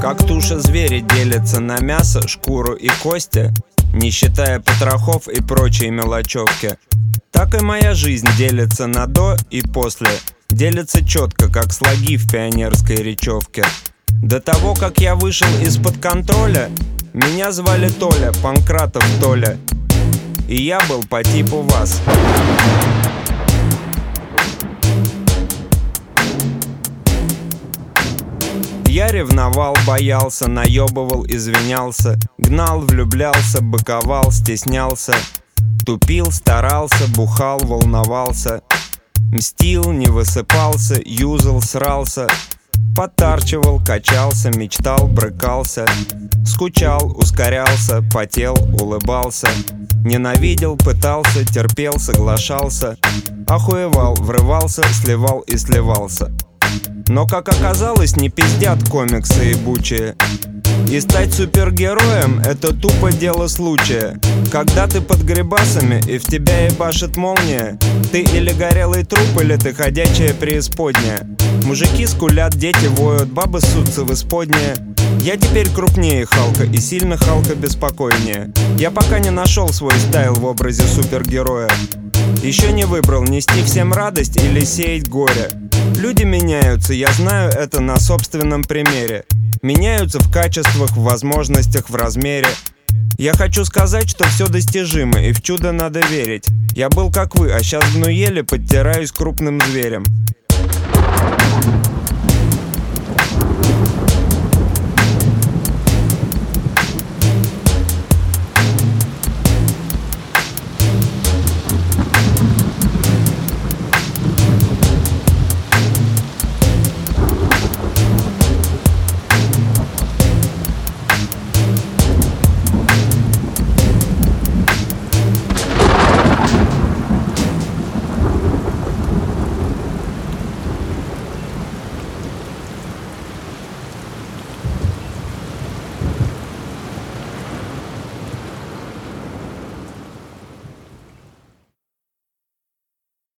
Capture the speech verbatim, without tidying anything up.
Как туша зверя делится на мясо, шкуру и кости, не считая потрохов и прочей мелочевки, так и моя жизнь делится на до и после. Делится четко, как слоги в пионерской речевке. До того, как я вышел из-под контроля, меня звали Толя, Панкратов Толя, и я был по типу вас. Я ревновал, боялся, наебывал, извинялся, гнал, влюблялся, быковал, стеснялся, тупил, старался, бухал, волновался, мстил, не высыпался, юзал, срался, подтарчивал, качался, мечтал, брыкался, скучал, ускорялся, потел, улыбался, ненавидел, пытался, терпел, соглашался, охуевал, врывался, сливал и сливался. Но, как оказалось, не пиздят комиксы ебучие. И стать супергероем — это тупо дело случая. Когда ты под грибасами и в тебя ебашит молния, ты или горелый труп, или ты ходячая преисподняя. Мужики скулят, дети воют, бабы ссутся в исподнее. Я теперь крупнее Халка и сильно Халка беспокойнее. Я пока не нашел свой стайл в образе супергероя. Еще не выбрал, нести всем радость или сеять горе. Люди меняются, я знаю это на собственном примере. Меняются в качествах, в возможностях, в размере. Я хочу сказать, что все достижимо, и в чудо надо верить. Я был как вы, а сейчас гну еле подтираюсь крупным зверем.